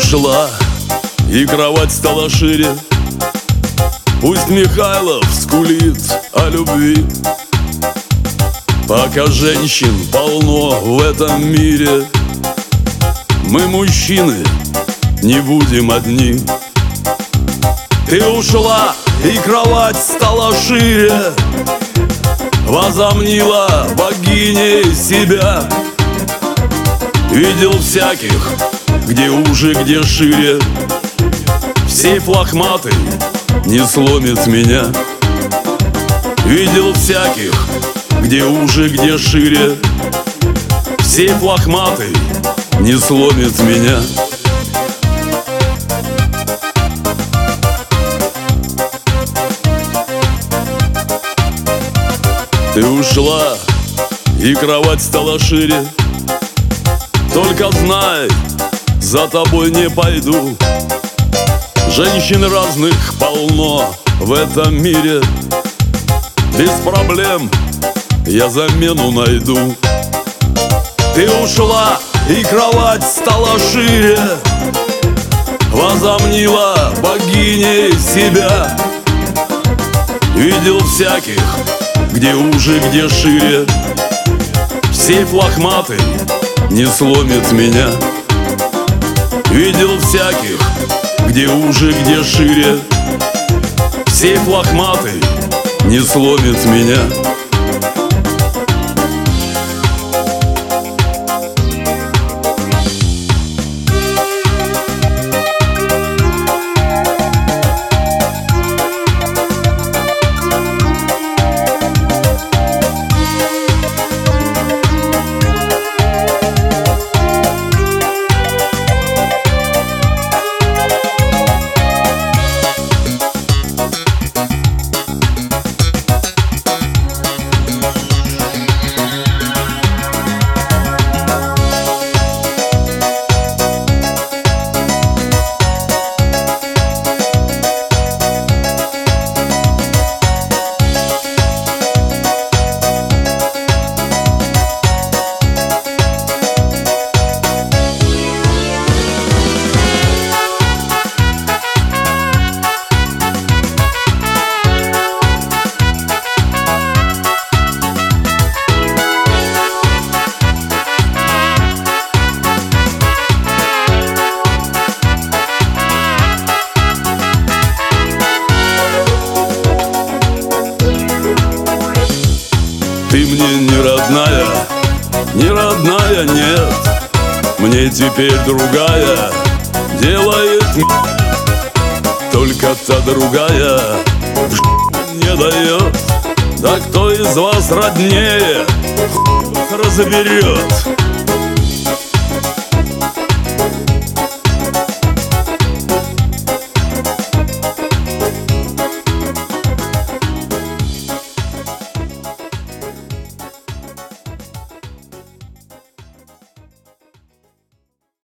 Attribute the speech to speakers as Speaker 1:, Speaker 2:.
Speaker 1: ушла, и кровать стала шире. Пусть Михайлов скулит о любви, пока женщин полно в этом мире. Мы, мужчины, не будем одни. Ты ушла, и кровать стала шире, возомнила богиней себя. Видел всяких, где уже, где шире. Сейф лохматый не сломит меня. Видел всяких, где уже, где шире. Сейф лохматый не сломит меня. Ты ушла, и кровать стала шире. Только знай, за тобой не пойду. Женщин разных полно в этом мире. Без проблем я замену найду. Ты ушла, и кровать стала шире, возомнила богиней себя. Видел всяких, где уже, где шире. Сейф лохматый не сломит меня. Видел всяких, где уже, где шире. Сейф лохматый не сломит меня. Ты мне не родная, не родная, нет. Мне теперь другая делает только та другая не дает. Да кто из вас роднее, разберет.